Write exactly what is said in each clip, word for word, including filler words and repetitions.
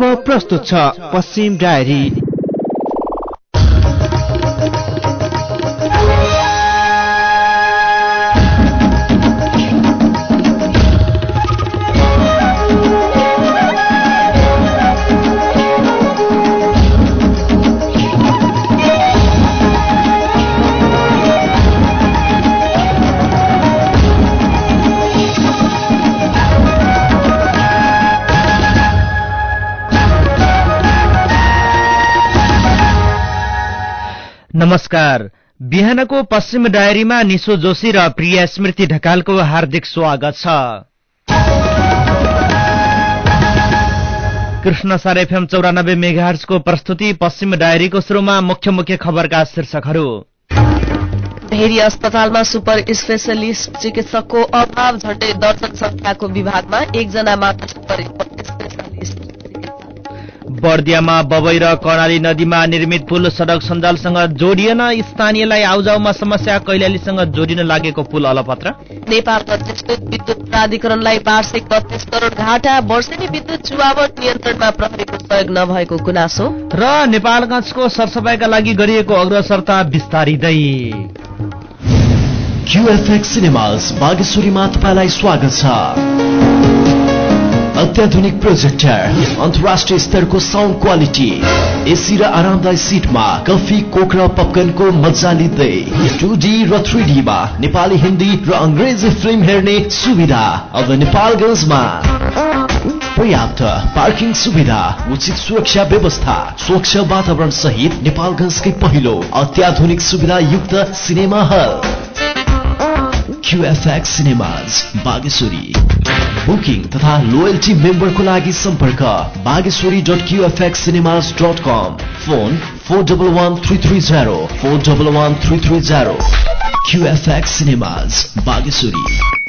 अब प्रस्तुत छ पश्चिम डायरी। नमस्कार। बिहानको पश्चिम डायरीमा निशु जोशी र प्रिया स्मृति ढकालको हार्दिक स्वागत छ। कृष्णसार एफएम चौरानब्बे मेगाहर्जको प्रस्तुति पश्चिम डायरीको सुरुमा मुख्य मुख्य खबरका शीर्षकहरू। भेरी अस्पतालमा सुपर स्पेशलिस्ट चिकित्सकको अभाव, झण्डै दर्जन संख्याको विभागमा एकजना मात्र सुपर स्पेशलिस्ट। बर्दियामा बबई र कर्णाली नदीमा निर्मित पुल सड़क सञ्जालसँग जोडिएन, स्थानीयलाई आउजाउमा समस्या, कैलालीसँग जोडिन लागेको पुल अलपत्र। नेपाल विद्युत प्राधिकरणलाई वार्षिक बत्तीस करोड़ घाटा, वर्षेनी विद्युत चुहावट नियन्त्रणमा प्रहरीको सहयोग नभएको गुनासो। र नेपालगञ्जको सरसफाईका लागि गरिएको अग्रसरता विस्तारिँदै। क्यूएफएक्स सिनेमाज बागेश्वरीमा तपाईलाई स्वागत छ। अत्याधुनिक प्रोजेक्टर, अन्तर्राष्ट्रिय स्तरको साउन्ड क्वालिटी, एसी र आरामदायी सिटमा कफी, कोक र पपकर्नको मजा लिँदै टू डी र थ्री डी मा नेपाली, हिन्दी र अंग्रेजी फिल्म हेर्ने सुविधा अब नेपालगञ्जमा। पर्याप्त पार्किङ सुविधा, उचित सुरक्षा व्यवस्था, स्वच्छ वातावरण सहित नेपालगञ्जकै पहिलो अत्याधुनिक सुविधा युक्त cinema hall QFX cinemas Bageshwari. Booking तथा लोयल्टी मेम्बरको लागि सम्पर्क Bageshwari dot QFX cinemas dot com, phone four double one three three zero four double one three three zero. QFX cinemas Bageshwari.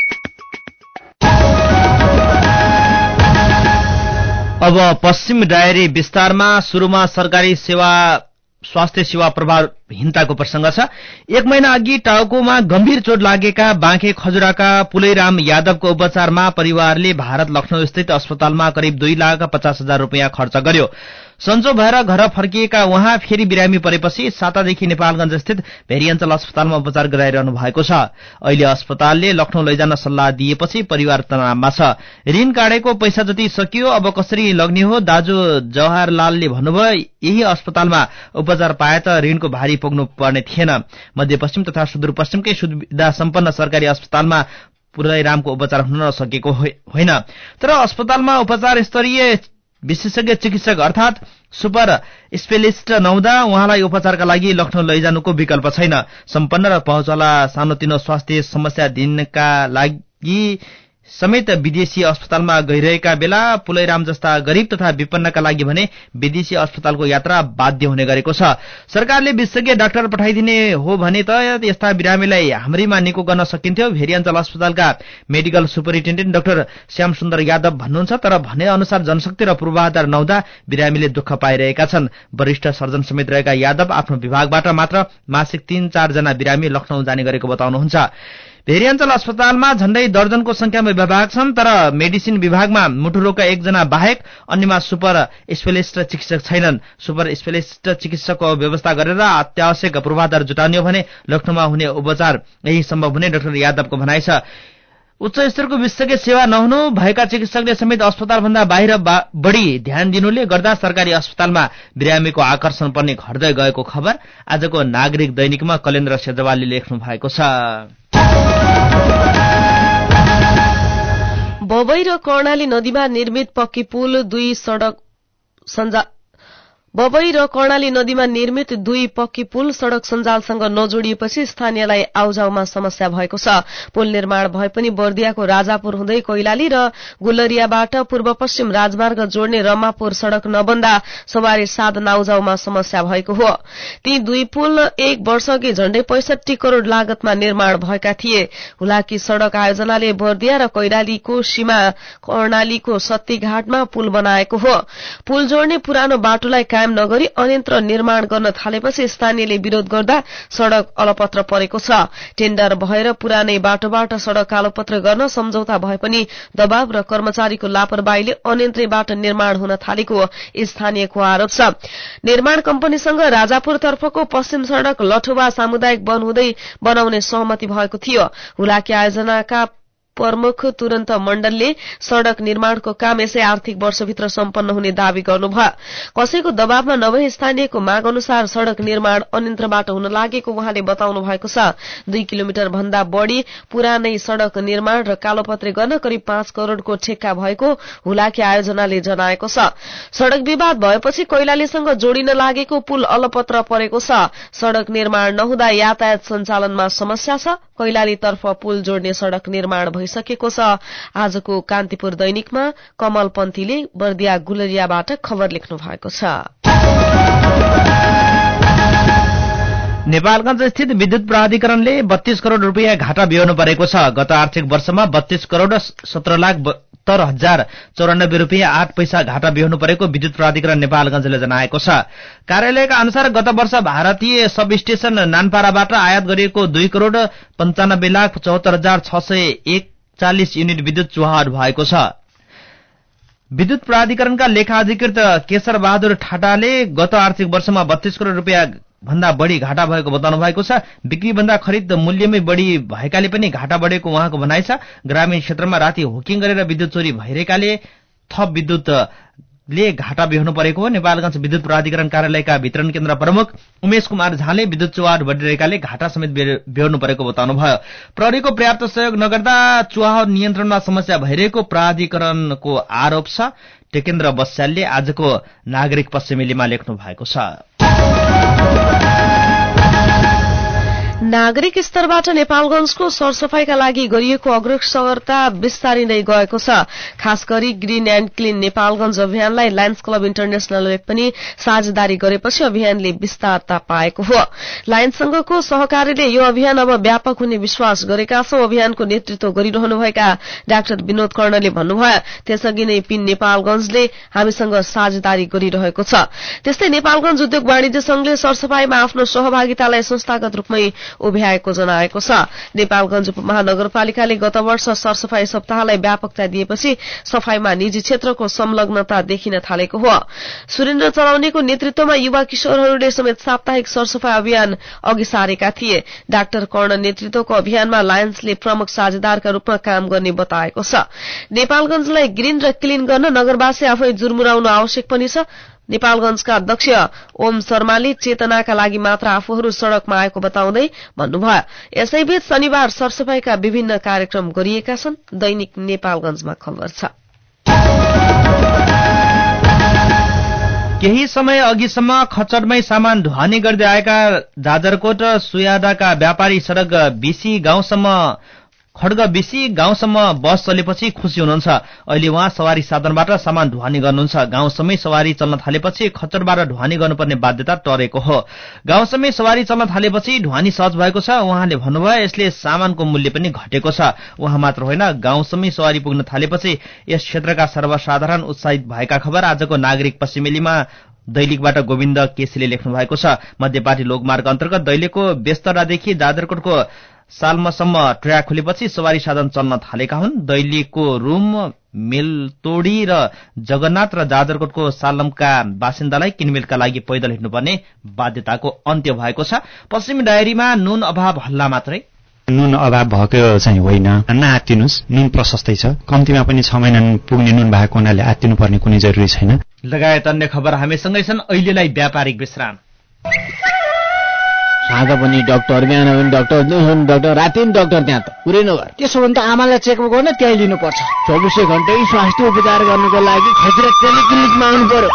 अब पश्चिम डायरी विस्तारमा। सुरुमा सरकारी सेवा स्वास्थ्य सेवा प्रभावहीनताको प्रसंग छ। एक महिना अघि टाउकोमा गम्भीर चोट लागेका बाँके खजुराका पुलैराम यादवको उपचारमा परिवारले भारत लखनऊ स्थित अस्पतालमा करिब दुई लाख पचास हजार रुपियाँ खर्च गर्यो। सन्चो भएर घर फर्किएका उहाँ फेरि बिरामी परेपछि सातादेखि नेपालगञ्ज स्थित भेरी अञ्चल अस्पतालमा उपचार गराइरहनु भएको छ। अहिले अस्पतालले लखनऊ लैजान सल्लाह दिएपछि परिवार तनावमा छ। ऋण काटेको पैसा जति सकियो, अब कसरी लग्ने हो? दाजु जवाहरलालले भन्नुभयो, यही अस्पतालमा उपचार पाए त ऋणको भारी पुग्नु पर्ने थिएन। मध्यपश्चिम तथा सुदूरपश्चिमकै सुविधा सम्पन्न सरकारी अस्पतालमा पुलैरामको उपचार हुन नसकेको होइन। तर अस्पतालमा उपचार स्तरीय विशेषज्ञ चिकित्सक अर्थात सुपर स्पेलिस्ट नहुँदा उहाँलाई उपचारका लागि लखनऊ लैजानुको विकल्प छैन। सम्पन्न र पहुँचवाला सानोतिनो स्वास्थ्य समस्या दिनका लागि समेत विदेशी अस्पतालमा गइरहेका बेला पुलैराम जस्ता गरीब तथा विपन्नका लागि भने विदेशी अस्पतालको यात्रा बाध्य हुने गरेको छ। सरकारले विशेषज्ञ डाक्टर पठाइदिने हो भने त यस्ता बिरामीलाई हाम्रीमा निको गर्न सकिन्थ्यो। भेरी अञ्चल अस्पतालका मेडिकल सुपरिन्टेन्डेन्ट डाक्टर श्याम सुन्दर यादव भन्नुहुन्छ। तर भने अनुसार जनशक्ति र पूर्वाधार नहुँदा बिरामीले दुःख पाइरहेका छन्। वरिष्ठ सर्जन समेत रहेका यादव आफ्नो विभागबाट मात्र मासिक तीन चार जना बिरामी लखनऊ जाने गरेको बताउनुहुन्छ। भेरी अञ्चल अस्पतालमा झण्डै दर्जनको संख्यामा विभाग छन्, तर मेडिसिन विभागमा मुटुरोगका एकजना बाहेक अन्यमा सुपर स्पेलिस्ट चिकित्सक छैनन्। सुपर स्पेलिस्ट चिकित्सकको व्यवस्था गरेर अत्यावश्यक पूर्वाधार जुटाउने हो भने लखनऊमा हुने उपचार यही सम्भव हुने डाक्टर यादवको भनाइ छ। उच्च स्तरको विशेषज्ञ सेवा नहुनु, भएका चिकित्सकले समेत अस्पतालभन्दा बाहिर बढी ध्यान दिनुले गर्दा सरकारी अस्पतालमा बिरामीको आकर्षण पनि घट्दै गएको खबर आजको नागरिक दैनिकमा कलेन्द्र सेजवालले लेख्नु भएको छ। बबई र कर्णाली नदीमा निर्मित पक्की पुल दुई सड़क सञ्जाल बबई र कर्णाली नदीमा निर्मित दुई पक्की पुल सड़क सञ्जालसँग नजोडिएपछि स्थानीयलाई आउजाउमा समस्या भएको छ। पुल निर्माण भए पनि बर्दियाको राजापुर हुँदै कैलाली र गुलरियाबाट पूर्व पश्चिम राजमार्ग जोड्ने रमापुर सड़क नबन्दा सवारी साधन आउजाउमा समस्या भएको हो। ती दुई पुल एक वर्षअघि झण्डै पैंसठी करोड़ लागतमा निर्माण भएका थिए। हुलाकी सड़क आयोजनाले बर्दिया र कैलालीको सीमा कर्णालीको सत्तीघाटमा पुल बनाएको हो। पुल जोड्ने पुरानो बाटोलाई कायम नगरी अन्यत्र निर्माण गर्न थालेपछि स्थानीयले विरोध गर्दा सड़क अलपत्र परेको छ। टेन्डर भएर पुरानै बाटोबाट सड़क कालोपत्र गर्न सम्झौता भए पनि दबाव र कर्मचारीको लापरवाहीले अन्यन्त्रैबाट निर्माण हुन थालेको स्थानीयको आरोप छ। निर्माण कम्पनीसँग राजापुरतर्फको पश्चिम सड़क लठुवा सामुदायिक वन हुँदै बनाउने सहमति भएको थियो। हुलाकी आयोजनाका प्रमुख तुरन्त मण्डलले सड़क निर्माणको काम यसै आर्थिक वर्षभित्र सम्पन्न हुने दावी गर्नुभयो। कसैको दबावमा नभई स्थानीयको माग अनुसार सड़क निर्माण अन्यन्त्रबाट हुन लागेको उहाँले बताउनु भएको छ। दुई किलोमिटर भन्दा बढ़ी पुरानै सड़क निर्माण र कालोपत्रे गर्न करिब पाँच करोड़को ठेक्का भएको हुलाकी आयोजनाले जनाएको छ। सड़क विवाद भएपछि कैलालीसँग जोडिन लागेको पुल अलपत्र परेको छ। सड़क निर्माण नहुँदा यातायात सञ्चालनमा समस्या छ। कैलालीतर्फ पुल जोड्ने सड़क निर्माण भइसकेको छ। आजको कान्तिपुर दैनिकमा कमल पन्थीले बर्दिया गुलरियाबाट खबर लेख्नु भएको छ। नेपालगञ्ज स्थित विद्युत प्राधिकरणले बत्तीस करोड़ रूपियाँ घाटा बिहोर्नु परेको छ। गत आर्थिक वर्षमा बत्तीस करोड़ सत्र लाख बहत्तर हजार चौरानब्बे रूपियाँ आठ पैसा घाटा बिहोर्नु परेको विद्युत प्राधिकरण नेपालगञ्जले जनाएको छ। कार्यालयका अनुसार गत वर्ष भारतीय सब स्टेशन नानपाराबाट आयात गरिएको दुई करोड़ पञ्चानब्बे लाख चौहत्तर हजार छ सय एकचालिस युनिट विद्युत चुहाट भएको छ। विद्युत प्राधिकरणका लेखा अधिकृत केशर बहादुर ठाटाले गत आर्थिक वर्षमा बत्तीस करोड़ रूपियाँ भन्दा बढ़ी घाटा भएको बताउनु भएको छ। बिक्री भन्दा खरिद मूल्यमै बढ़ी भएकाले पनि घाटा बढ़ेको उहाँको भनाइ छ। ग्रामीण क्षेत्रमा राति होकिङ गरेर विद्युत चोरी भइरहेकाले थप विद्युतले घाटा बिहोर्नु परेको हो। नेपालगञ्ज विद्युत प्राधिकरण कार्यालयका वितरण केन्द्र प्रमुख उमेश कुमार झाले विद्युत चुहाट बढ़िरहेकाले घाटा समेत बिहोर्नु परेको बताउनुभयो। प्रहरीको पर्याप्त सहयोग नगर्दा चुहाट नियन्त्रणमा समस्या भइरहेको प्राधिकरणको आरोप छ। टेकेन्द्र बस्यालले आजको नागरिक पश्चिमेलीमा लेख्नु भएको छ। नागरिक स्तरबाट नेपालगञ्जको सरसफाईका लागि गरिएको अग्रसरता विस्तारिँदै गएको छ। खास गरी ग्रीन एण्ड क्लीन नेपालगञ्ज अभियानलाई लायन्स क्लब इन्टरनेशनलले पनि साझेदारी गरेपछि अभियानले विस्तारता पाएको हो। लायन्ससँगको सहकारीले यो अभियान अब व्यापक हुने विश्वास गरेका छौं। अभियानको नेतृत्व गरिरहनुभएका डाक्टर विनोद कर्णले भन्नुभयो, त्यसअघि नै पिन नेपालगञ्जले हामीसँग साझेदारी गरिरहेको छ। त्यस्तै नेपालगञ्ज उद्योग वाणिज्य संघले सरसफाईमा आफ्नो सहभागितालाई संस्थागत रूपमै उभ्याएको जनाएको छ। नेपालगञ्ज महानगरपालिकाले गत वर्ष सरसफाई सप्ताहलाई व्यापकता दिएपछि सफाईमा निजी क्षेत्रको संलग्नता देखिन थालेको हो। सुरेन्द्र चलाउनेको नेतृत्वमा युवा किशोरहरूले समेत साप्ताहिक सरसफाई अभियान अघि सारेका थिए। डाक्टर कर्ण नेतृत्वको अभियानमा लायन्सले प्रमुख साझेदारका रूपमा काम गर्ने बताएको छ। नेपालगञ्जलाई ग्रीन र क्लीन गर्न नगरवासी आफै जुर्मुराउनु आवश्यक पनि छ। नेपालगञ्जका अध्यक्ष ओम शर्माले चेतनाका लागि मात्र आफूहरू सड़कमा आएको बताउँदै भन्नुभयो। यसैबीच शनिबार सरसफाईका विभिन्न कार्यक्रम गरिएका छन्। दैनिक नेपालगञ्जमा खबर छ। केही समय अघिसम्म खच्चडमै सामान ढुवानी गर्दै आएका जाजरकोट सुयादाका व्यापारी सड़क बिसी गाउँसम्म खड्ग बिसी गाउँसम्म बस चलेपछि खुशी हुनुहुन्छ। अहिले उहाँ सवारी साधनबाट सामान ढुवानी गर्नुहुन्छ। गाउँसम्मै सवारी चल्न थालेपछि खच्चडबाट ढुवानी गर्नुपर्ने बाध्यता टरेको हो। गाउँसम्मै सवारी चल्न थालेपछि ढुवानी सहज भएको छ। उहाँले भन्नुभयो, यसले सामानको मूल्य पनि घटेको छ। उहाँ मात्र होइन, गाउँसम्मै सवारी पुग्न थालेपछि यस क्षेत्रका सर्वसाधारण उत्साहित भएका खबर आजको नागरिक पश्चिमेलीमा दैलेखबाट गोविन्द केसीले लेख्नु भएको छ। मध्यपाटी लोकमार्ग अन्तर्गत दैलेखको बेस्तरादेखि जाजरकोटको सालमसम्म ट्र्याक खुलेपछि सवारी साधन चल्न थालेका हुन्। दैलेखको रूम, मेलतोडी र जगन्नाथ र जाजरकोटको सालमका बासिन्दालाई किनमेलका लागि पैदल हिँड्नुपर्ने बाध्यताको अन्त्य भएको छ। पश्चिमी डायरीमा नुन अभाव हल्ला मात्रै। नुन अभाव भएको चाहिँ होइन, नआत्तिनुस्, नुन प्रशस्तै छ। कम्तीमा पनि छ महिना पुग्ने नुन भएको हुनाले आत्तिनु पर्ने कुनै जरुरी छैन। लगायत अन्य खबर हामीसँगै छन्। अहिलेलाई व्यापारिक विश्राम। साँझ पनि डाक्टर, बिहान पनि डाक्टर, डाक्टर, राति पनि डाक्टर, त्यहाँ त पुरै नगर। त्यसो भने त आमालाई चेकअप गर्न त्यहीँ लिनुपर्छ। चौबिसै घण्टै स्वास्थ्य उपचार गर्नुको लागि खजुरा टेलिक्लिनिकमा आउनु पर्यो।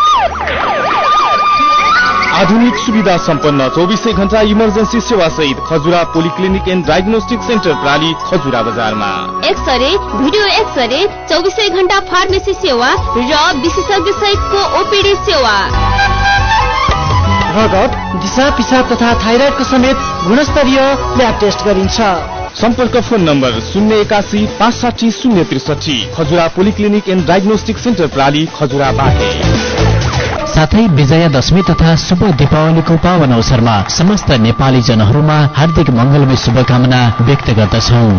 आधुनिक सुविधा सम्पन्न चौबिसै घण्टा इमर्जेन्सी सेवा सहित Khajura polyclinic and diagnostic centre प्राली खजुरा बजारमा एक्सरे, भिडियो एक्सरे, चौबिसै घण्टा फार्मेसी सेवा र विशेषज्ञ सहितको ओपीडी सेवा। रगत, दिशा पिसाब तथा थाइराइडको समेत गुणस्तरीय ल्याब टेस्ट गरिन्छ। सम्पर्क फोन नम्बर शून्य एकासी पाँच साठी शून्य त्रिसठी। Khajura polyclinic and diagnostic centre प्राली खजुरा बाटे। साथै विजयादशमी तथा शुभ दीपावलीको पावन अवसरमा समस्त नेपाली जनहरूमा हार्दिक मंगलमय शुभकामना व्यक्त गर्दछौं।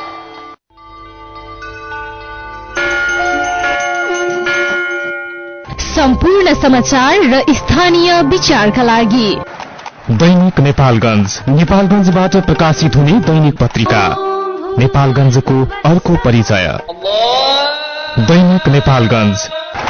सम्पूर्ण समाचार र स्थानीय विचारका लागि दैनिक नेपालगञ्ज, नेपालगञ्जबाट प्रकाशित हुने दैनिक पत्रिका नेपालगञ्जको अर्को परिचय। दैनिक नेपालगञ्ज।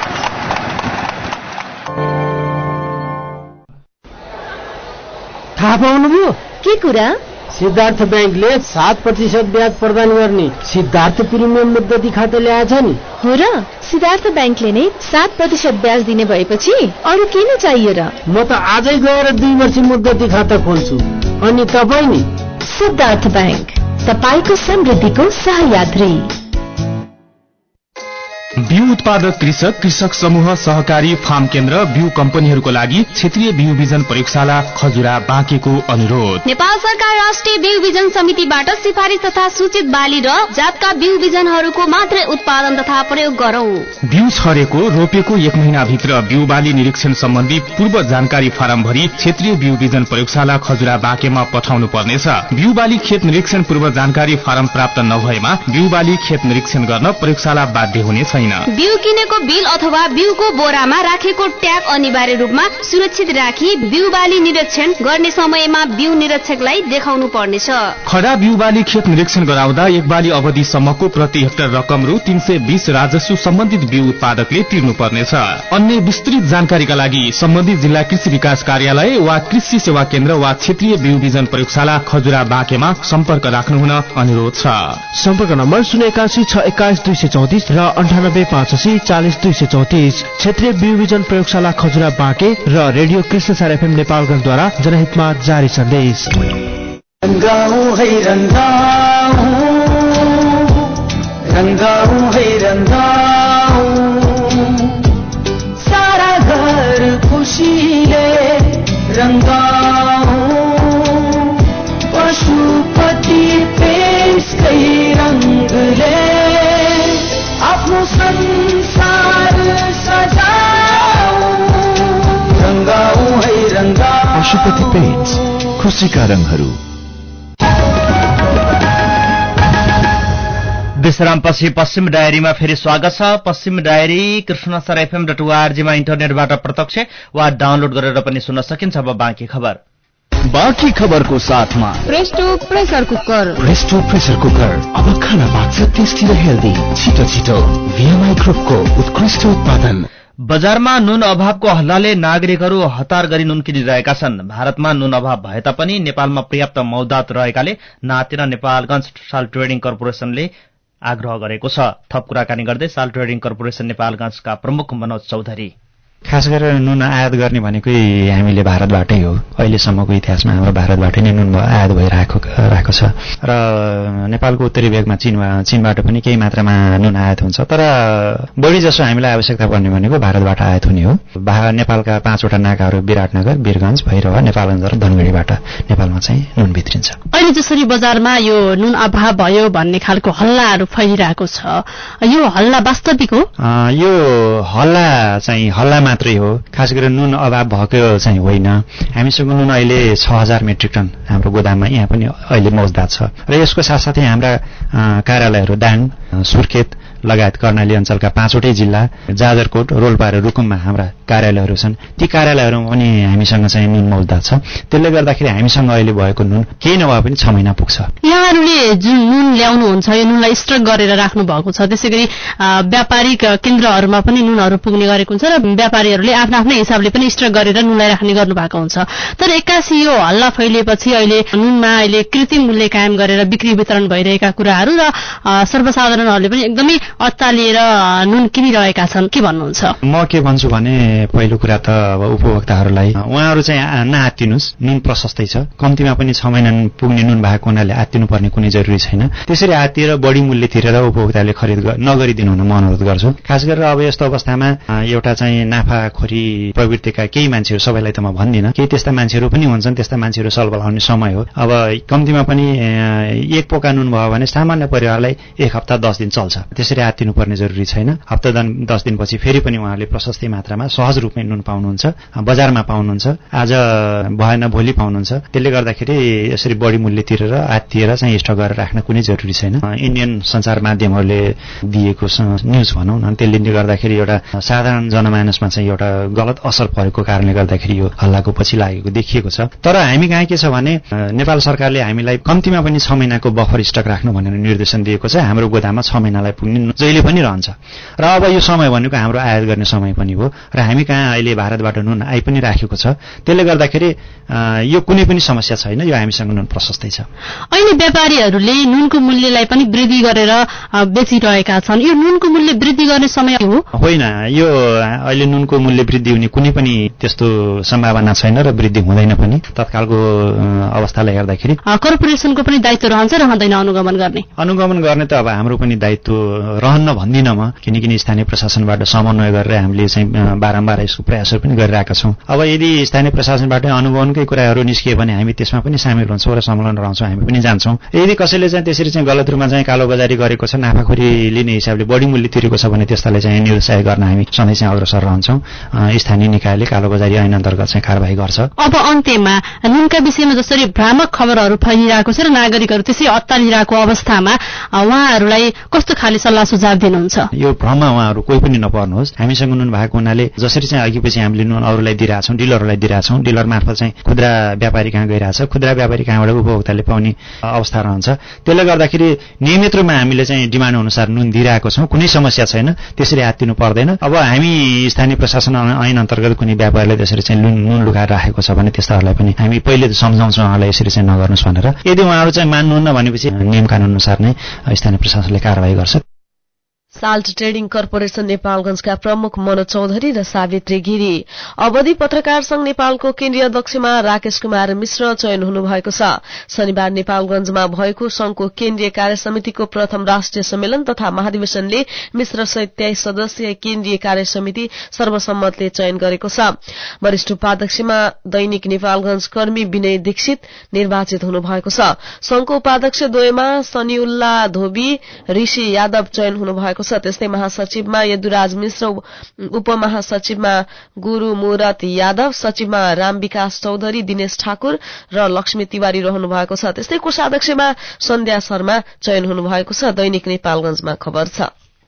थाहा पाउनुभयो के कुरा? सिद्धार्थ ब्याङ्कले सात प्रतिशत ब्याज प्रदान गर्ने सिद्धार्थ प्रिमियम मुद्दती खाता ल्याएछ नि। हो र? सिद्धार्थ ब्याङ्कले नै सात प्रतिशत ब्याज दिने भएपछि अरू के नै चाहियो र? म त आजै गएर दुई वर्ष मुद्दती खाता खोल्छु। अनि तपाईँ नि? सिद्धार्थ ब्याङ्क, तपाईँको समृद्धिको सहयात्री। बिउ उत्पादक कृषक, कृषक समूह, सहकारी, फार्म केन्द्र, बिउ कम्पनीहरूको लागि क्षेत्रीय बिउ बिजन प्रयोगशाला खजुरा बाँकेको अनुरोध। नेपाल सरकार राष्ट्रिय बिउ बिजन समितिबाट सिफारिस तथा सूचित बाली र जातका बिउ बिजनहरूको मात्रै उत्पादन तथा प्रयोग गरौं। बिउ छरेको रोपेको एक महिनाभित्र बिउ बाली निरीक्षण सम्बन्धी पूर्व जानकारी फारम भरी क्षेत्रीय बिउ बिजन प्रयोगशाला खजुरा बाँकेमा पठाउनु पर्नेछ। बिउ बाली खेत निरीक्षण पूर्व जानकारी फारम प्राप्त नभएमा बिउ बाली खेत निरीक्षण गर्न प्रयोगशाला बाध्य हुने छैन। बिउ किनेको बिल अथवा बिउको बोरामा राखेको ट्याग अनिवार्य रूपमा सुरक्षित राखी बिउ बाली निरीक्षण गर्ने समयमा बिउ निरीक्षकलाई देखाउनु पर्नेछ। खडा बिउ बाली खेत निरीक्षण गराउँदा एक बाली अवधिसम्मको प्रति हेक्टर रकम रु तीन सय बीस राजस्व सम्बन्धित बिउ उत्पादकले तिर्नु पर्नेछ। अन्य विस्तृत जानकारीका लागि सम्बन्धित जिल्ला कृषि विकास कार्यालय वा कृषि सेवा केन्द्र वा क्षेत्रीय बिउ बिजन प्रयोगशाला खजुरा बाँकेमा सम्पर्क राख्नुहुन अनुरोध छ। सम्पर्क नम्बर शून्य एकासी छ एक्काइस दुई सय चौतिस र अन्ठानब्बे पाँच असी चालिस दुई सय चौतिस। क्षेत्रीय बिउ बिजन प्रयोगशाला खजुरा बाँके र रेडियो कृष्णसार एफएम नेपालगञ्जद्वारा जनहितमा जारी सन्देश। रंगाऊ है रंगाऊ, रंगाऊ है रंगाऊ, सारा घर खुशीले रंगाऊ, पशुपति पेशकै रंगले आफ्नो संसार सजाऊ, रंगाऊ है रंगाऊ। पशुपति पेन्ट्स, खुशीका रङहरू। विश्रामपछि पश्चिम डायरीमा फेरि स्वागत छ। पश्चिम डायरी कृष्णसार एफएम डट ओआरजीमा इन्टरनेटबाट प्रत्यक्ष वा डाउनलोड गरेर पनि सुन्न सकिन्छ। अब बाँकी खबर। बाँकी खबरको साथमा Presto pressure cooker. Presto pressure cooker अब खाना पाक्छ टेस्टी र हेल्दी। छिटो छिटो भिएमआई ग्रुपको उत्कृष्ट उत्पादन। बजारमा नुन अभावको हल्लाले नागरिकहरू हतार गरी नुन किनिरहेका छन्। भारतमा नुन अभाव भए तापनि नेपालमा पर्याप्त मौदात रहेकाले नातेर नेपालगञ्ज साल ट्रेडिङ कर्पोरेशनले आग्रह गरेको छ। थप कुराकानी गर्दै साल ट्रेडिङ कर्पोरेशन नेपालगञ्जका प्रमुख मनोज चौधरी। खास गरेर नुन आयात गर्ने भनेकै हामीले भारतबाटै हो। अहिलेसम्मको इतिहासमा हाम्रो भारतबाटै नै नुन आयात भइरहेको रहेको छ र नेपालको उत्तरी भेगमा चीन चीनबाट पनि केही मात्रामा नुन आयात हुन्छ। तर बढी जसो हामीलाई आवश्यकता पर्ने भनेको भारतबाट आयात हुने हो। नेपालका पाँचवटा नाकाहरू विराटनगर, वीरगञ्ज, भैरवा, नेपालगञ्ज र धनगढीबाट नेपालमा चाहिँ नुन भित्रिन्छ। अहिले जसरी बजारमा यो नुन अभाव भयो भन्ने खालको हल्लाहरू फैलिरहेको छ, यो हल्ला वास्तविक हो? यो हल्ला चाहिँ हल्ला मात्रै हो। खास गरेर नुन अभाव भएको चाहिँ होइन। हामीसँग नुन अहिले छ हजार मेट्रिक टन हाम्रो गोदाममा यहाँ पनि अहिले मौजदात छ र यसको साथसाथै हाम्रा कार्यालयहरू दाङ, सुर्खेत लगायत कर्णाली अञ्चलका पाँचवटै जिल्ला, जाजरकोट, रोल्पा र रुकुममा हाम्रा कार्यालयहरू छन्। ती कार्यालयहरूमा पनि हामीसँग चाहिँ नुन मौजदात छ। त्यसले गर्दाखेरि हामीसँग अहिले भएको नुन केही नभए पनि छ महिना पुग्छ। यहाँहरूले जुन नुन ल्याउनुहुन्छ यो नुनलाई स्टक गरेर राख्नु भएको छ। त्यसैगरी व्यापारिक केन्द्रहरूमा पनि नुनहरू पुग्ने गरेको हुन्छ र व्यापारीहरूले आफ्नो आफ्नै हिसाबले पनि स्टक गरेर नुनलाई राख्ने गर्नु भएको हुन्छ। तर एक्कासी यो हल्ला फैलिएपछि अहिले नुनमा अहिले कृत्रिम मूल्य कायम गरेर बिक्री वितरण भइरहेका कुराहरू र सर्वसाधारणहरूले पनि एकदमै अत्तालिएर नुन किनिरहेका छन्। के भन्नुहुन्छ? म के भन्छु भने पहिलो कुरा त अब उपभोक्ताहरूलाई उहाँहरू चाहिँ नआत्तिनुस्। नुन प्रशस्तै छ, कम्तीमा पनि छ महिना पुग्ने नुन भएको हुनाले आत्तिनुपर्ने कुनै जरुरी छैन। त्यसरी आत्तिएर बढी मूल्य तिरेर उपभोक्ताले खरिद नगरिदिनु हुन म अनुरोध गर्छु। खास गरेर अब यस्तो अवस्थामा एउटा चाहिँ नाफाखोरी प्रवृत्तिका केही मान्छेहरू, सबैलाई त म भन्दिनँ, केही त्यस्ता मान्छेहरू पनि हुन्छन्। त्यस्ता मान्छेहरू सलबल आउने समय हो। अब कम्तीमा पनि एक पोका नुन भयो भने सामान्य परिवारलाई एक हप्ता दस दस दिन चल्छ, त्यसरी आत्तिनुपर्ने जरुरी छैन। हप्ता दिन दस दिनपछि फेरि पनि उहाँहरूले प्रशस्तै मात्रामा सहज रूपमै नुन पाउनुहुन्छ, बजारमा पाउनुहुन्छ, आज भएन भोलि पाउनुहुन्छ। त्यसले गर्दाखेरि यसरी बढी मूल्य तिरेर आत्तिएर चाहिँ स्टक गरेर राख्न कुनै जरुरी छैन। इन्डियन सञ्चार माध्यमहरूले दिएको न्युज भनौँ न, त्यसले गर्दाखेरि एउटा साधारण जनमानसमा चाहिँ एउटा गलत असर परेको कारणले गर्दाखेरि यो हल्लाको पछि लागेको देखिएको छ। तर हामी कहाँ के छ भने नेपाल सरकारले हामीलाई कम्तीमा पनि छ महिनाको बफर स्टक राख्नु भनेर निर्देशन दिएको छ। हाम्रो गोदाममा छ महिनालाई पुग्ने जहिले पनि रहन्छ र अब यो समय भनेको हाम्रो आयात गर्ने समय पनि हो र हामी कहाँ अहिले भारतबाट नुन आइ पनि राखेको छ। त्यसले गर्दाखेरि यो कुनै पनि समस्या छैन, यो हामीसँग नुन प्रशस्तै छ। अहिले व्यापारीहरूले नुनको मूल्यलाई पनि वृद्धि गरेर बेचिरहेका छन्। यो नुनको मूल्य वृद्धि गर्ने समय हो? होइन, यो अहिले नुनको मूल्य वृद्धि हुने कुनै पनि त्यस्तो सम्भावना छैन र वृद्धि हुँदैन पनि तत्कालको अवस्थालाई हेर्दाखेरि। कर्पोरेसनको पनि दायित्व रहन्छ रहँदैन अनुगमन गर्ने? अनुगमन गर्ने त अब हाम्रो पनि दायित्व रहन्न भन्दिनँ म, किनकि स्थानीय प्रशासनबाट समन्वय गरेर हामीले चाहिँ बारम्बार यसको प्रयासहरू पनि गरिरहेका छौँ। अब यदि स्थानीय प्रशासनबाट अनुगमनकै कुराहरू निस्किए भने हामी त्यसमा पनि सामेल हुन्छौँ र संलग्न रहन्छौँ, हामी पनि जान्छौँ। यदि कसैले चाहिँ त्यसरी चाहिँ गलत रूपमा चाहिँ कालोबजारी गरेको छ, नाफाखोरी लिने हिसाबले बढी मूल्य तिरेको छ भने त्यस्तालाई चाहिँ निरुत्साहित गर्न हामी सधैँ चाहिँ अग्रसर रहन्छौँ। स्थानीय निकायले कालोबजारी ऐन अन्तर्गत चाहिँ कारबाही गर्छ। अब अन्त्यमा नुनका विषयमा जसरी भ्रामक खबरहरू फैलिरहेको छ र नागरिकहरू त्यसै अत्तालिरहेको अवस्थामा उहाँहरूलाई कस्तो खाले सल्लाह सुझाव दिनुहुन्छ? यो भ्रममा उहाँहरू कोही पनि नपर्नुहोस्। हामीसँग नुन भएको हुनाले जसरी चाहिँ अघि पछि हामीले नुन अरूलाई दिइरहेछौँ, डिलरहरूलाई दिइरहेछौँ, डिलर मार्फत चाहिँ खुद्रा व्यापारी कहाँ गइरहेछ, खुद्रा व्यापारी कहाँबाट उपभोक्ताले पाउने अवस्था रहन्छ। त्यसले गर्दाखेरि नियमित रूपमा हामीले चाहिँ डिमान्ड अनुसार नुन दिइरहेको छौँ, कुनै समस्या छैन, त्यसरी हात्तिनु पर्दैन। अब हामी स्थानीय प्रशासन ऐन अन्तर्गत कुनै व्यापारीले त्यसरी चाहिँ नुन नुन लुकाएर राखेको छ भने त्यस्ताहरूलाई पनि हामी पहिले सम्झाउँछौँ उहाँलाई यसरी चाहिँ नगर्नुहोस् भनेर। यदि उहाँहरू चाहिँ मान्नुहुन्न भनेपछि नियम कानुन अनुसार नै स्थानीय प्रशासनले कारबाही गर्छ। साल्ट ट्रेडिङ कर्पोरेसन नेपालगञ्जका प्रमुख मनोज चौधरी र सावित्री गिरी। अवधि पत्रकार संघ नेपालको केन्द्रीय अध्यक्षमा राकेश कुमार मिश्र चयन हुनुभएको छ। शनिबार नेपालगञ्जमा भएको संघको केन्द्रीय कार्य समितिको प्रथम राष्ट्रिय सम्मेलन तथा महाधिवेशनले मिश्र सहित तेइस सदस्यीय केन्द्रीय कार्य समिति सर्वसम्मतले चयन गरेको छ। वरिष्ठ उपाध्यक्षमा दैनिक नेपालगञ्ज कर्मी विनय दीक्षित निर्वाचित हुनुभएको छ। संघको उपाध्यक्ष द्वयमा सनिउल्ला धोबी, ऋषि यादव चयन हुनुभएको छ। त्यस्तै महासचिवमा यदुराज मिश्र, उपमहासचिवमा गुरू मुरत यादव, सचिवमा रामविकास चौधरी, दिनेश ठाकुर र लक्ष्मी तिवारी रहनु भएको छ। त्यस्तै कोषाध्यक्षमा सन्ध्या शर्मा चयन हुनुभएको छ। दैनिक नेपालगञ्जमा खबर छ।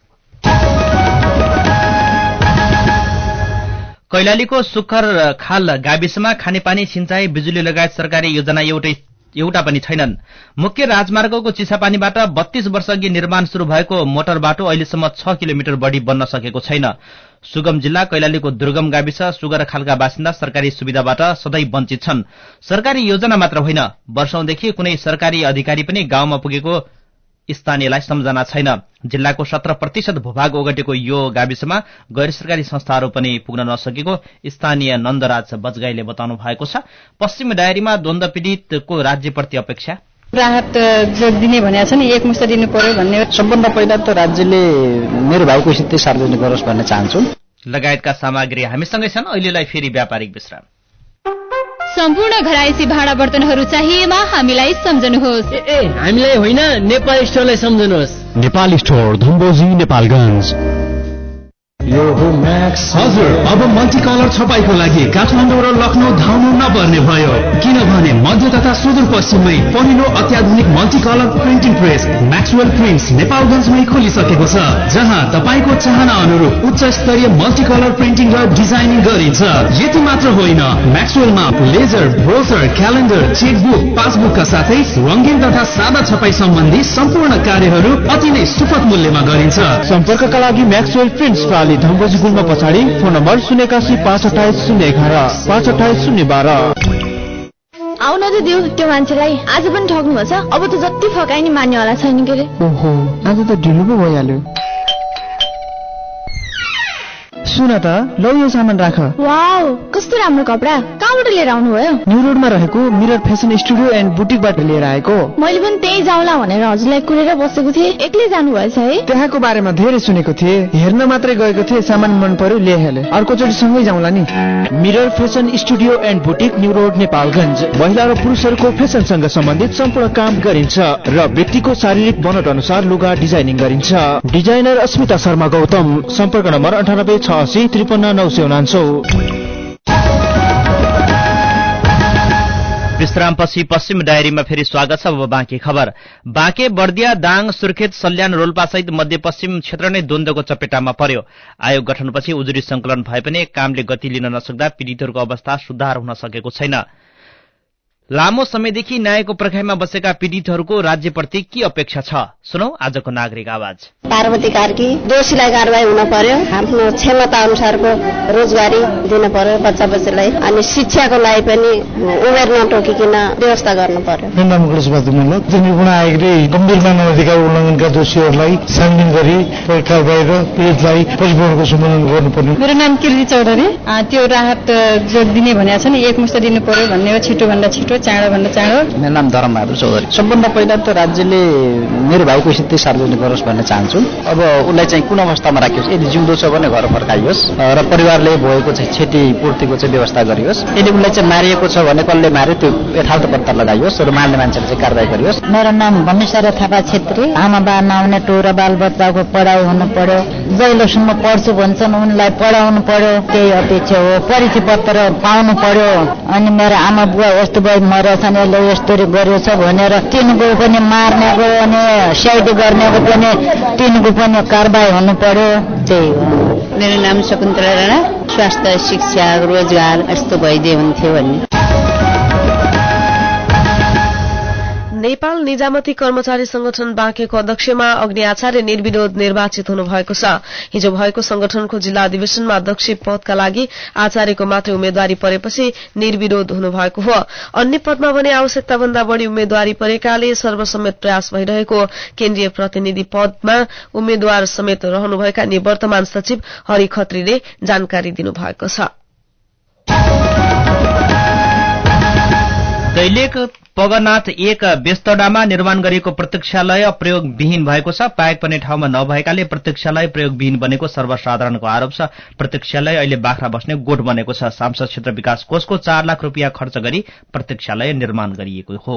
कैलालीको सुक्खर खाल गाविसमा खानेपानी, सिंचाई, बिजुली लगायत सरकारी योजना एउटै एउटा पनि छैनन्। मुख्य राजमार्गको चिसापानीबाट बत्तीस वर्ष अघि निर्माण शुरू भएको मोटर बाटो अहिलेसम्म छ किलोमिटर बढ़ी बन्न सकेको छैन। सुगम जिल्ला कैलालीको दुर्गम गाविस सुगर खालका बासिन्दा सरकारी सुविधाबाट सधैँ वञ्चित छन्। सरकारी योजना मात्र होइन, वर्षौंदेखि कुनै सरकारी अधिकारी पनि गाउँमा पुगेको स्थानीयलाई सम्झना छैन। जिल्लाको सत्र प्रतिशत भूभाग ओगटेको यो गाविसमा गैर सरकारी संस्थाहरू पनि पुग्न नसकेको स्थानीय नन्दराज बजगाईले बताउनु भएको छ। पश्चिम डायरीमा द्वन्द पीड़ितको राज्यप्रति अपेक्षा राहत दिने भनेको छ नि, एकमुष्ट दिनु पर्यो भन्ने। सबभन्दा पहिला त राज्यले मेरो भाइको स्थिति सार्वजनिक गरोस् भन्न चाहन्छु। लगायतका सामग्री हामीसँगै छन्। अहिलेलाई फेरि व्यापारिक विश्राम। सम्पूर्ण घरायसी भाडा बर्तनहरू चाहिएमा हामीलाई सम्झनुहोस्। ए हामीलाई होइन, नेपाल स्टोरलाई सम्झनुहोस्। नेपाल स्टोर, धुम्बोजी, नेपालगञ्ज। यो हो म्याक्स। हजुर, अब मल्टी कलर छपाईको लागि काठमाडौँ र लखनऊ धाउनु नपर्ने भयो, किनभने मध्य तथा सुदूरपश्चिममै पहिलो अत्याधुनिक multi colour printing press Maxwell prints नेपालगञ्जमै खोलिसकेको छ, जहाँ तपाईँको चाहना अनुरूप उच्च स्तरीय मल्टी कलर प्रिन्टिङ र डिजाइनिङ गरिन्छ। यति मात्र होइन, म्याक्सवेलमा लेजर, ब्रोसर, क्यालेन्डर, चेकबुक, पासबुकका साथै रंगीन तथा सादा छपाई सम्बन्धी सम्पूर्ण कार्यहरू अति नै सुपथ मूल्यमा गरिन्छ। सम्पर्कका लागि म्याक्सवेल प्रिन्ट्स प्राली धम्बोजी गुल्मा पछाडि, फोन नम्बर शून्य एकासी पाँच अठाइस शून्य एघार पाँच अठाइस शून्य बाह्र। आउन त देऊ त्यो मान्छेलाई, आज पनि ठग्नु भएछ। अब त जति फकाइ नि मान्नेवाला छैन के रे। ओहो, आज त ढिलो पो भइहाल्यो। सुन त लौ यो सामान राख। वाउ कस्तो राम्रो कपडा, कहाँबाट लिएर आउनु भयो? न्यू रोडमा रहेको मिरर फेसन स्टुडियो एन्ड बुटिकबाट लिएर आएको। मैले पनि त्यही जाउँला भनेर हजुरलाई कुरेर बसेको थिएँ, एक्लै जानु भएछ है? त्यहाँको बारेमा धेरै सुनेको थिएँ, हेर्न मात्रै गएको थिएँ, सामान मन पर्यो ल्याइहाले। अर्कोचोटि सँगै जाउँला नि। Mirror fashion studio and boutique new road Nepalgunj. महिला र पुरुषहरूको फेसनसँग सम्बन्धित सम्पूर्ण काम गरिन्छ र व्यक्तिको शारीरिक बनोट अनुसार लुगा डिजाइनिङ गरिन्छ। डिजाइनर अस्मिता शर्मा गौतम। सम्पर्क नम्बर अन्ठानब्बे छ असी त्रिपन्न नौ सय उनान्सौ। विश्रामपछि पश्चिम डायरीमा फेरि स्वागत छ। अब बाँकी खबर। बाँके बर्दिया दाङ सुर्खेत सल्यान रोल्पा सहित मध्यपश्चिम क्षेत्र नै द्वन्द्वको चपेटामा पर्यो। आयोग गठनपछि उजुरी संकलन भए पनि कामले गति लिन नसक्दा पीडितहरूको अवस्था सुधार हुन सकेको छैन। लामो समयदेखि न्यायको पर्खाइमा बसेका पीडितहरूको राज्यप्रति के अपेक्षा छ? सुनौ आजको नागरिक आवाज। पार्वती कार्की, दोषीलाई कारवाही हुन पर्यो, आफ्नो क्षमता अनुसारको रोजगारी दिन पर्यो बच्चा बच्चीलाई, अनि शिक्षाको लागि पनि उमेर नटोकिकन व्यवस्था गर्नु पर्यो। आयोगले गम्भीर मानव अधिकार उल्लङ्घनका दोषीहरूलाई छानबिन गरी कारवाही र पीडितलाई परिपूर्णको सम्बोधन गर्नुपर्ने। मेरो नाम किर्ति चौधरी। त्यो राहत जो दिने भनेको छ नि, एकमुष्ट दिनु पर्यो भन्ने हो, छिटो भन्दा छिटो, चाँडो भन्दा चाँडो। मेरो नाम धर्मबहादुर चौधरी। सबभन्दा पहिला त राज्यले मेरो भाइको स्थिति सार्वजनिक गरोस् भन्ने चाहन्छु। अब उसलाई चाहिँ कुन अवस्थामा राखियोस्, यदि जिउँदो छ भने घर फर्काइयोस् र परिवारले भएको चाहिँ क्षतिपूर्तिको चाहिँ व्यवस्था गरियोस्। यदि उसलाई चाहिँ मारिएको छ भने कसले मार्यो त्यो यथार्थ पत्ता लगाइयोस् र मार्ने मान्छेले चाहिँ कारवाही गरियोस्। मेरो नाम भमेश्वर थापा छेत्री। आमा बा नआउने टो र बालबच्चाको पढाइ हुनु पर्यो, जहिलेसम्म पढ्छु भन्छन् उनलाई पढाउनु पर्यो, त्यही अपेक्षा हो। परिचय पत्र पाउनु पर्यो। अनि मेरो आमा बुवा यस्तो भए मरेछन्, यसले यस्तो गर्यो छ भनेर तिनको पनि मार्नेको अनि साइड गर्नेको पनि तिनको पनि कारबाही हुनु पर्यो, त्यही हो। मेरो नाम शकुन्तला राणा। स्वास्थ्य, शिक्षा, रोजगार यस्तो भइदिए हुन्थ्यो भन्ने। नेपाल निजामती कर्मचारी संगठन बाँकेको अध्यक्षमा अग्नि आचार्य निर्विरोध निर्वाचित हुनु भएको छ। हिजो भएको संगठनको जिल्ला अधिवेशनमा अध्यक्ष पदका लागि आचार्यको मात्रै उम्मेद्वारी परेपछि निर्विरोध हुनु भएको हो। अन्य पदमा भने आवश्यकता भन्दा बढ़ी उम्मेद्वारी परेकाले सर्वसम्मत प्रयास भइरहेको केन्द्रीय प्रतिनिधि पदमा उम्मेद्वार समेत रहनुभएका निवर्तमान सचिव हरि खत्रीले जानकारी दिनुभएको छ। दैलेख पगनाथ एक बेस्तडामा निर्माण गरिएको प्रतीक्षालय प्रयोगविहीन भएको छ। पाएक पर्ने ठाउँमा नभएकाले प्रतीक्षालय प्रयोगविहीन बनेको सर्वसाधारणको आरोप छ। प्रतीक्षालय अहिले बाख्रा बस्ने गोठ बनेको छ। सांसद क्षेत्र विकास कोषको चार लाख रुपियाँ खर्च गरी प्रतीक्षालय निर्माण गरिएको हो।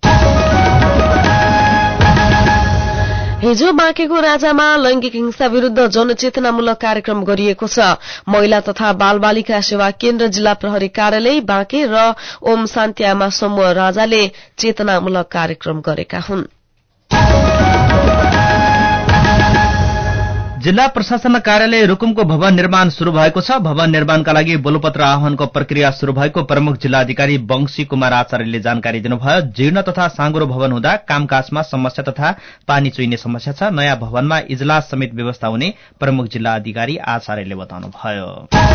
हिजो बाँकेको राजामा लैंगिक हिंसा विरूद्ध जनचेतनामूलक कार्यक्रम गरिएको छ। महिला तथा बाल बालिका सेवा केन्द्र, जिल्ला प्रहरी कार्यालय बाँके र ओम शान्ति आमा समूह राजाले चेतनामूलक कार्यक्रम गरेका हुन्। जिल्ला प्रशासन कार्यालय रुकुमको भवन निर्माण शुरू भएको छ। भवन निर्माणका लागि बोलोपत्र आह्वानको प्रक्रिया शुरू भएको प्रमुख जिल्लाधिकारी वंशी कुमार आचार्यले जानकारी दिनुभयो। जीर्ण तथा साँगुरो भवन हुँदा कामकाजमा समस्या तथा पानी चुइने समस्या छ। नयाँ भवनमा इजलास समेत व्यवस्था हुने प्रमुख जिल्लाधिकारी आचार्यले बताउनुभयो।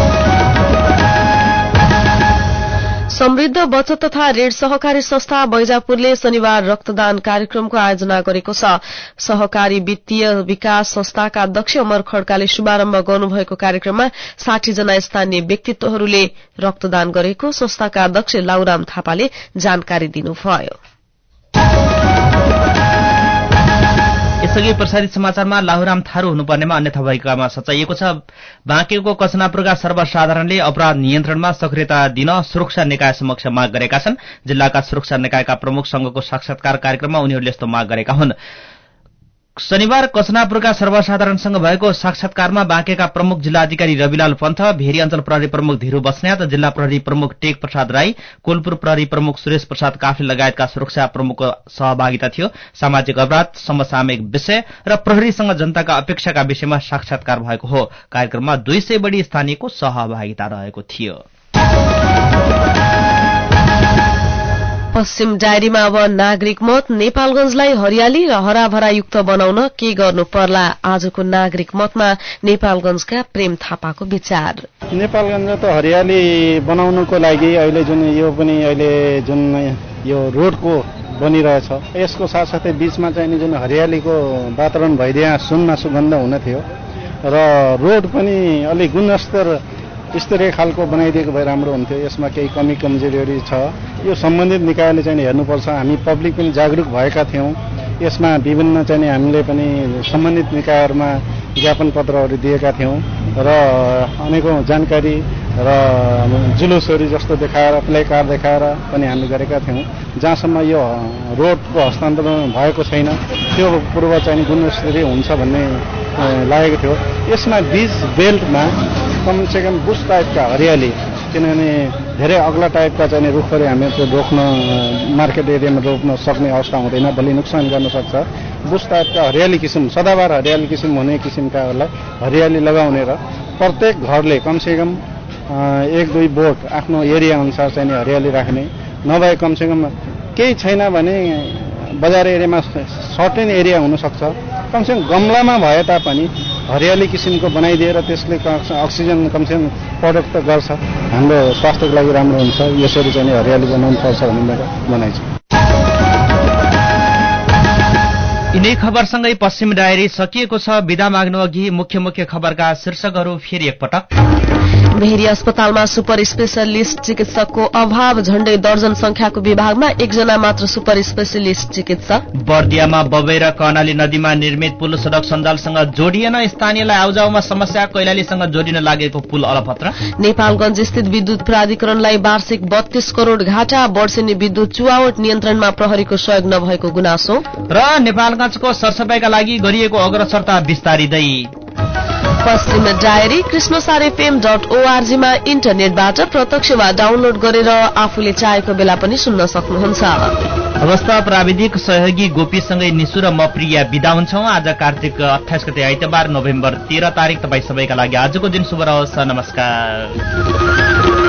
समृद्ध बचत तथा ऋण सहकारी संस्था बैजापुरले शनिबार रक्तदान कार्यक्रमको आयोजना गरेको छ। सहकारी वित्तीय विकास संस्थाका अध्यक्ष अमर खड्काले शुभारम्भ गर्नुभएको कार्यक्रममा साठी जना स्थानीय व्यक्तित्वहरूले रक्तदान गरेको संस्थाका अध्यक्ष लाउराम थापाले जानकारी दिनुभयो। यसअघि प्रसारित समाचारमा लाहुराम थारू हुनुपर्नेमा अन्यथा भएकामा सचाइएको छ। बाँकेको कचनापुरका सर्वसाधारणले अपराध नियन्त्रणमा सक्रियता दिन सुरक्षा निकाय समक्ष माग गरेका छन्। जिल्लाका सुरक्षा निकायका प्रमुख संघको साक्षात्कार कार्यक्रममा उनीहरूले यस्तो माग गरेका हुन्। शनिबार कचनापुरका सर्वसाधारणसँग भएको साक्षात्कारमा बाँकेका प्रमुख जिल्लाधिकारी रविलाल पन्थ, भेरी अञ्चल प्रहरी प्रमुख धीरू बस्नेत, जिल्ला प्रहरी प्रमुख टेक प्रसाद राई, कोलपुर प्रहरी प्रमुख सुरेश प्रसाद काफ्ले लगायतका सुरक्षा प्रमुखको सहभागिता थियो। सामाजिक अपराध, समसामयिक विषय र प्रहरीसँग जनताका अपेक्षाका विषयमा साक्षात्कार भएको हो। कार्यक्रममा दुई सय बढ़ी स्थानीयको सहभागिता रहेको थियो। पश्चिम डायरीमा अब नागरिक मत। नेपालगंजलाई हरियाली र हराभरा युक्त बनाउन के गर्नु पर्ला? आजको नागरिक मतमा नेपालगंजका प्रेम थापाको विचार। नेपालगंज त हरियाली बनाउनको लागि अहिले जुन यो पनि अहिले जुन यो रोडको बनिरहेछ, यसको साथसाथै बीचमा चाहिँ जुन हरियालीको वातावरण भइदिया सुनमा सुगन्ध हुन थियो, र रोड पनि अलिक गुणस्तर स्तरीय खालको बनाइदिएको भए राम्रो हुन्थ्यो। यसमा केही कमी कमजोरी छ, यो सम्बन्धित निकायले चाहिँ हेर्नुपर्छ। हामी पब्लिक पनि जागरुक भएका थियौँ। यसमा विभिन्न चाहिँ हामीले पनि सम्बन्धित निकायहरूमा ज्ञापन पत्रहरू दिएका थियौँ र अनेकौँ जानकारी र जुलुसहरू जस्तो देखाएर प्ले कार्ड देखाएर पनि हामीले गरेका थियौँ। जहाँसम्म यो रोडको हस्तान्तरण भएको छैन त्यो पूर्व चाहिँ गुणस्तरीय हुन्छ भन्ने लागेको थियो। यसमा बिच बेल्टमा कमसेकम बुस टाइपका हरियाली, किनभने धेरै अग्ला टाइपका चाहिँ रुखहरू हामी त्यो रोक्न मार्केट एरियामा रोप्न सक्ने अवस्था हुँदैन, भोलि नोक्सान गर्न सक्छ। बुस टाइपका हरियाली किसिम, सदाबार हरियाली किसिम हुने किसिमकाहरूलाई हरियाली लगाउने र प्रत्येक घरले कमसेकम एक दुई बोट आफ्नो एरिया अनुसार चाहिँ हरियाली राख्ने, नभए कमसेकम केही छैन भने बजार एरियामा सर्टेन एरिया हुनसक्छ, कमसेकम गमलामा भए तापनि हरियाली किसिमको बनाइदिएर त्यसले अक्सिजन कमसेकम प्रडक्ट त गर्छ, हाम्रो स्वास्थ्यको लागि राम्रो हुन्छ। यसरी चाहिँ हरियाली बनाउनु पर्छ भन्ने मेरो भनाइ छ। यिनै खबरसँगै पश्चिम डायरी सकिएको छ। बिदा माग्नु अघि मुख्य मुख्य खबरका शीर्षकहरू फेरि एकपटक। भेरी अस्पतालमा सुपर स्पेशलिस्ट चिकित्सकको अभाव, झण्डै दर्जन संख्याको विभागमा एकजना मात्र सुपर स्पेशलिस्ट चिकित्सक। बर्दियामा बबई र कर्णाली नदीमा निर्मित पुल सड़क सञ्जालसँग जोडिएन, स्थानीयलाई आउजाउमा समस्या, कैलालीसँग जोडिन लागेको पुल अलपत्र। नेपालगञ्ज स्थित विद्युत प्राधिकरणलाई वार्षिक बत्तीस करोड़ घाटा, वर्षेनी विद्युत चुहावट नियन्त्रणमा प्रहरीको सहयोग नभएको गुनासो। र नेपालगञ्जको सरसफाईका लागि गरिएको अग्रसरता विस्तारिँदै। पश्चिम डायरी कृष्णसार एफएम डट ओआरजीमा इन्टरनेटबाट प्रत्यक्ष वा डाउनलोड गरेर आफूले चाहेको बेला पनि सुन्न सक्नुहुन्छ। अवस्था प्राविधिक सहयोगी गोपीसँगै निशु र म प्रिया बिदा हुन्छौं। आज कार्तिक अट्ठाइस गते आइतबार नोभेम्बर तेह्र तारिक। तपाईँ सबैका लागि आजको दिन शुभ रहोस्। नमस्कार।